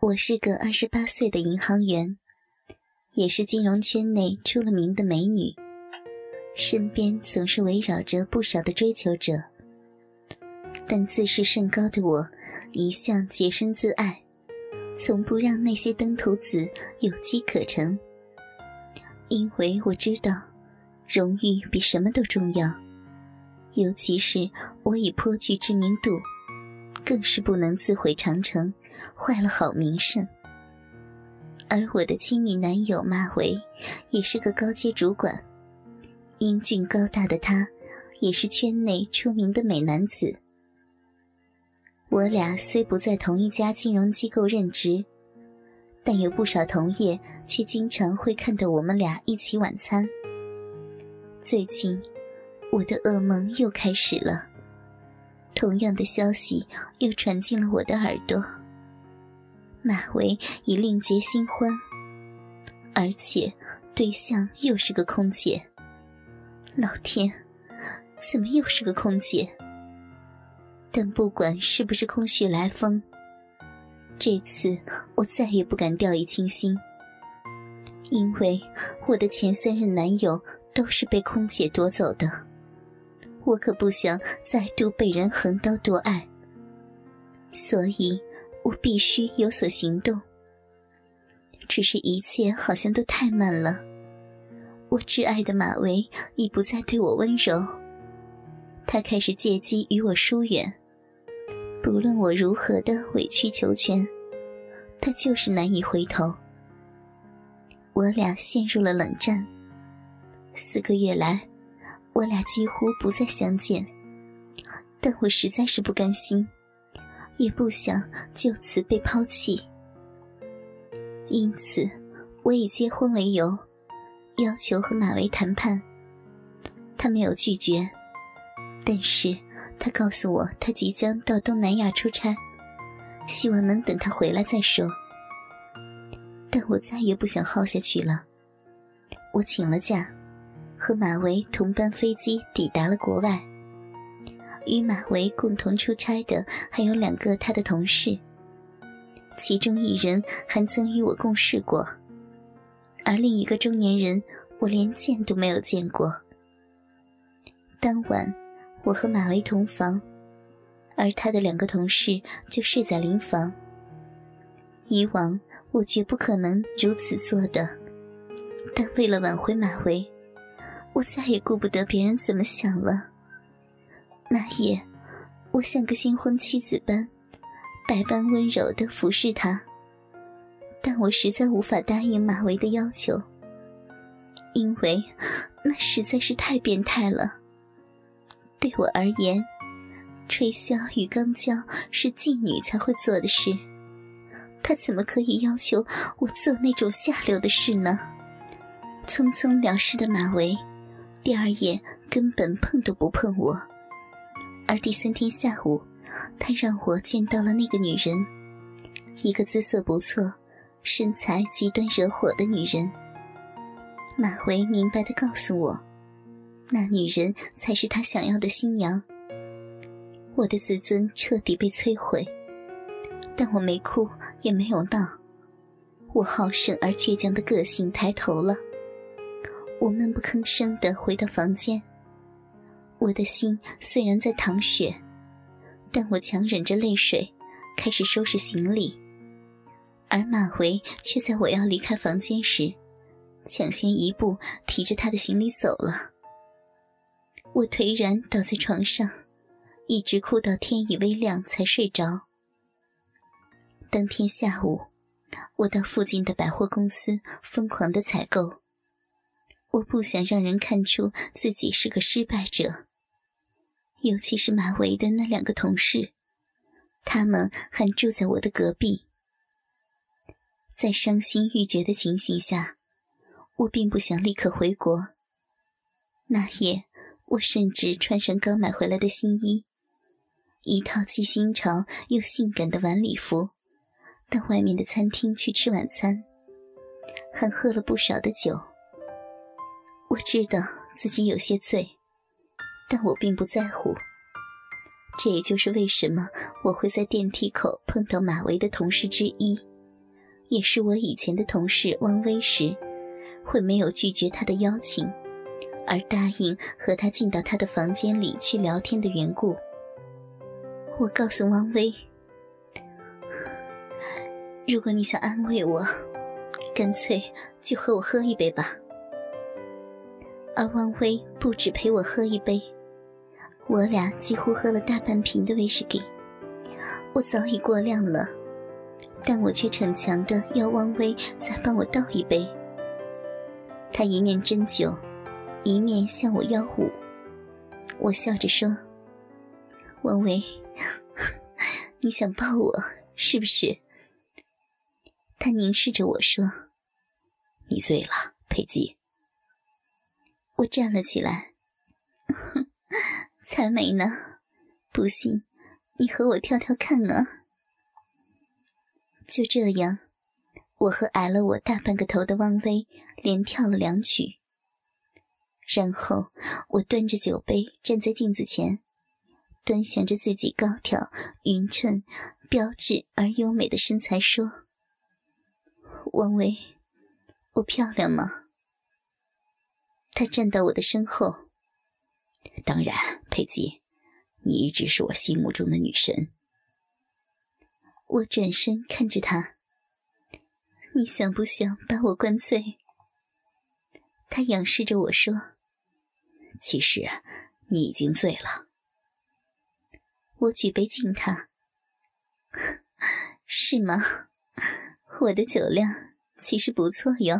我是个28岁的银行员，也是金融圈内出了名的美女，身边总是围绕着不少的追求者。但自视甚高的我，一向洁身自爱，从不让那些登徒子有机可乘。因为我知道，荣誉比什么都重要，尤其是我已颇具知名度，更是不能自毁长城，坏了好名声。而我的亲密男友马维也是个高阶主管，英俊高大的他也是圈内出名的美男子。我俩虽不在同一家金融机构任职，但有不少同业却经常会看到我们俩一起晚餐。最近我的噩梦又开始了，同样的消息又传进了我的耳朵。马维已另结新欢，而且对象又是个空姐。老天，怎么又是个空姐？但不管是不是空穴来风，这次我再也不敢掉以轻心，因为我的前3任男友都是被空姐夺走的，我可不想再度被人横刀夺爱，所以我必须有所行动。只是一切好像都太慢了，我挚爱的马维已不再对我温柔，他开始借机与我疏远，不论我如何的委曲求全，他就是难以回头。我俩陷入了冷战，4个月来我俩几乎不再相见，但我实在是不甘心，也不想就此被抛弃。因此我以结婚为由，要求和马维谈判。他没有拒绝，但是他告诉我他即将到东南亚出差，希望能等他回来再说。但我再也不想耗下去了，我请了假，和马维同班飞机抵达了国外。与马维共同出差的还有2个他的同事，其中1人还曾与我共事过，而另一个中年人我连见都没有见过。当晚我和马维同房，而他的2个同事就睡在邻房。以往我绝不可能如此做的，但为了挽回马维，我再也顾不得别人怎么想了。那夜我像个新婚妻子般百般温柔地服侍他，但我实在无法答应马维的要求，因为那实在是太变态了。对我而言，吹箫与肛交是妓女才会做的事，他怎么可以要求我做那种下流的事呢？匆匆了事的马维第2夜根本碰都不碰我，而第3天下午他让我见到了那个女人，一个姿色不错，身材极端惹火的女人。马维明白地告诉我，那女人才是他想要的新娘。我的自尊彻底被摧毁，但我没哭也没有闹，我好胜而倔强的个性抬头了。我闷不吭声地回到房间，我的心虽然在淌血，但我强忍着泪水开始收拾行李，而马维却在我要离开房间时抢先一步提着他的行李走了。我颓然倒在床上，一直哭到天已微亮才睡着。当天下午，我到附近的百货公司疯狂地采购，我不想让人看出自己是个失败者，尤其是马维的那2个同事，他们还住在我的隔壁。在伤心欲绝的情形下，我并不想立刻回国。那夜我甚至穿上刚买回来的新衣，一套既新潮又性感的晚礼服，到外面的餐厅去吃晚餐，还喝了不少的酒。我知道自己有些醉，但我并不在乎。这也就是为什么我会在电梯口碰到马维的同事之一。 也是我以前的同事汪薇时，会没有拒绝他的邀请，而答应和他进到他的房间里去聊天的缘故。我告诉汪薇，如果你想安慰我，干脆就和我喝一杯吧。而汪薇不只陪我喝一杯，我俩几乎喝了大半瓶的威士忌。我早已过量了，但我却逞强地要汪薇再帮我倒一杯。他一面斟酒，一面向我邀舞。我笑着说，汪薇，你想抱我是不是？他凝视着我说， 你醉了，佩姬。 我站了起来，才没呢，不信你和我跳跳看啊。就这样，我和矮了我大半个头的汪薇连跳了2曲。然后我端着酒杯站在镜子前，端详着自己高挑、匀称、标致而优美的身材说，汪薇，我漂亮吗？他站到我的身后， 当然，佩姬，你一直是我心目中的女神。 我转身看着他，你想不想把我灌醉？他仰视着我说， 其实你已经醉了。 我举杯敬他，是吗？我的酒量其实不错哟。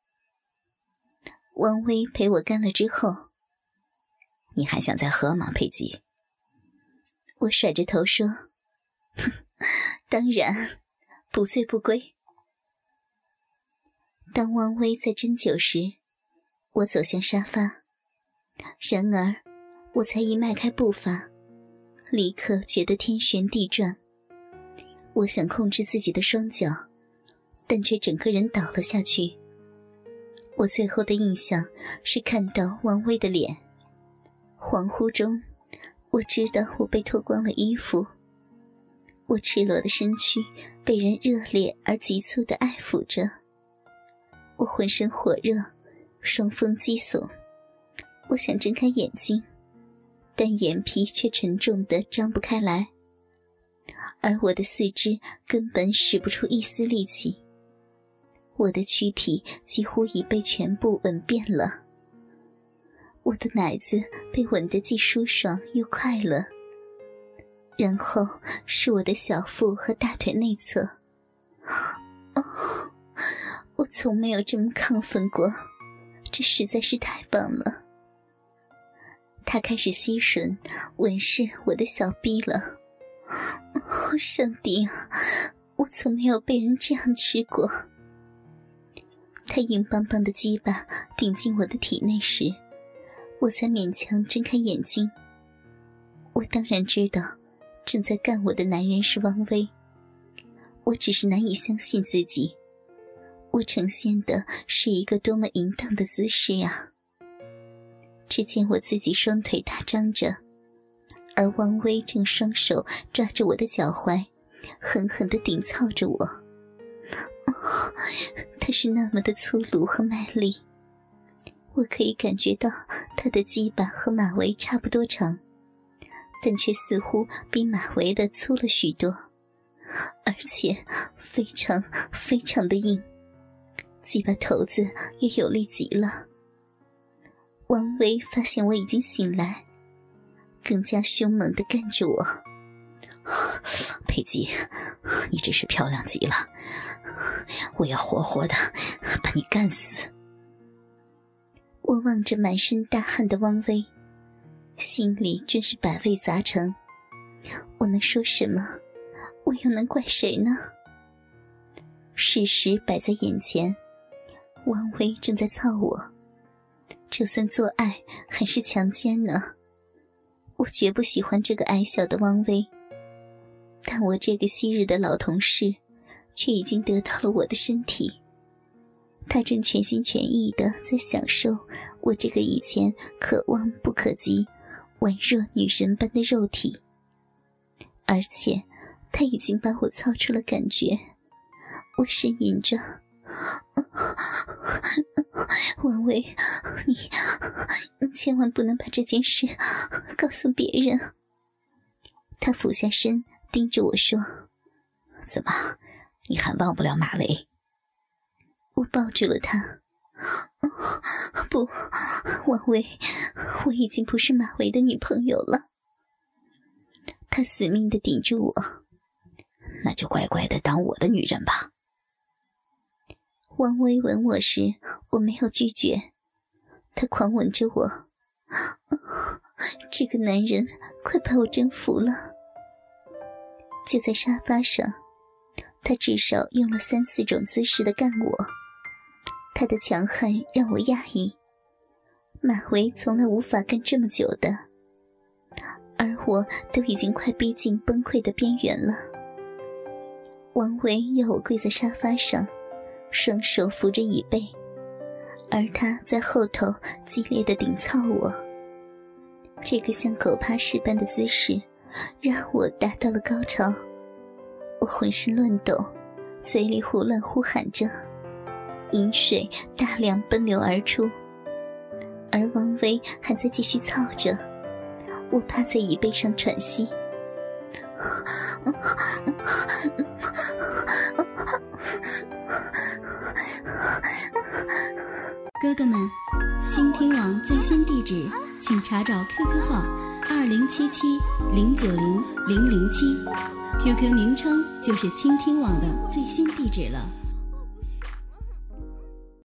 汪薇陪我干了之后， 你还想再喝吗，佩姬？ 我甩着头说，当然，不醉不归。当汪薇在斟酒时，我走向沙发，然而我才一迈开步伐，立刻觉得天旋地转。我想控制自己的双脚，但却整个人倒了下去。我最后的印象是看到汪薇的脸，恍惚中我知道我被脱光了衣服，我赤裸的身躯被人热烈而急促地爱抚着，我浑身火热，双峰激耸。我想睁开眼睛，但眼皮却沉重地张不开来，而我的四肢根本使不出一丝力气。我的躯体几乎已被全部吻遍了，我的奶子被吻得既舒爽又快乐，然后是我的小腹和大腿内侧。我从没有这么亢奋过，这实在是太棒了。他开始吸吮吻舐我的小臂了。上帝啊，我从没有被人这样吃过。他硬邦邦的鸡巴顶进我的体内时，我才勉强睁开眼睛。我当然知道正在干我的男人是汪薇，我只是难以相信自己，我呈现的是一个多么淫荡的姿势呀！只见我自己双腿大张着，而汪薇正双手抓着我的脚踝，狠狠地顶操着我。他是那么的粗鲁和卖力，我可以感觉到他的鸡巴和马围差不多长，但却似乎比马围的粗了许多，而且非常非常的硬，鸡巴头子也有力极了。汪薇发现我已经醒来，更加凶猛地干着我。 佩姬，你真是漂亮极了，我要活活的把你干死。 我望着满身大汗的汪薇，心里真是百味杂陈。我能说什么？我又能怪谁呢？事实摆在眼前，汪薇正在操我，这算做爱还是强奸呢？我绝不喜欢这个矮小的汪薇，但我这个昔日的老同事却已经得到了我的身体，他正全心全意地在享受我这个以前可望不可及、宛若女神般的肉体，而且他已经把我操出了感觉， 我呻吟着，王维，你千万不能把这件事告诉别人。他俯下身盯着我说， 怎么，你还忘不了马维？ 我抱住了他，不，王维，我已经不是马维的女朋友了。他死命地顶住我， 那就乖乖地当我的女人吧。 王维吻我时，我没有拒绝，他狂吻着我，这个男人快把我征服了。就在沙发上，他至少用了3、4种姿势地干我，他的强悍让我讶异，马维从来无法干这么久的，而我都已经快逼近崩溃的边缘了。王维要我跪在沙发上，双手扶着椅背，而他在后头激烈地顶操我。这个像狗爬式般的姿势让我达到了高潮，我浑身乱抖，嘴里胡乱呼喊着，饮水大量奔流而出，而王维还在继续操着。我趴在椅背上喘息， 哥哥们，倾听网最新地址请查找 QQ 号2077090007，QQ 名称就是倾听网的最新地址了。